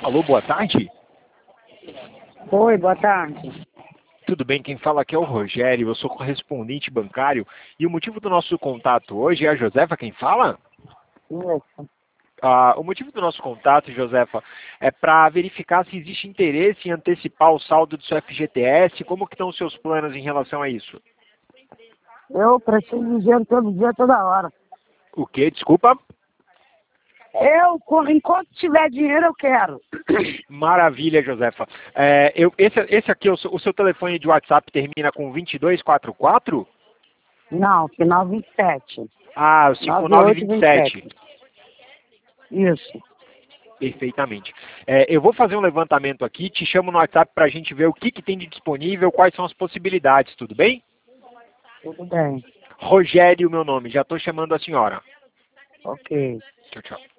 Alô, boa tarde. Oi, boa tarde. Tudo bem? Quem fala aqui é o Rogério, eu sou correspondente bancário e o motivo do nosso contato hoje é a Josefa quem fala? Isso. O motivo do nosso contato, Josefa, é para verificar se existe interesse em antecipar o saldo do seu FGTS, como que estão os seus planos em relação a isso? Eu preciso de dinheiro todo dia, toda hora. O quê? Desculpa? Enquanto tiver dinheiro, eu quero. Maravilha, Josefa. Esse aqui, o seu telefone de WhatsApp termina com 2244? Não, final 27. Ah, o 5927. Isso. Perfeitamente. Eu vou fazer um levantamento aqui, te chamo no WhatsApp para a gente ver o que tem de disponível, quais são as possibilidades, tudo bem? Tudo bem. Rogério, meu nome, já estou chamando a senhora. Ok. Tchau, tchau.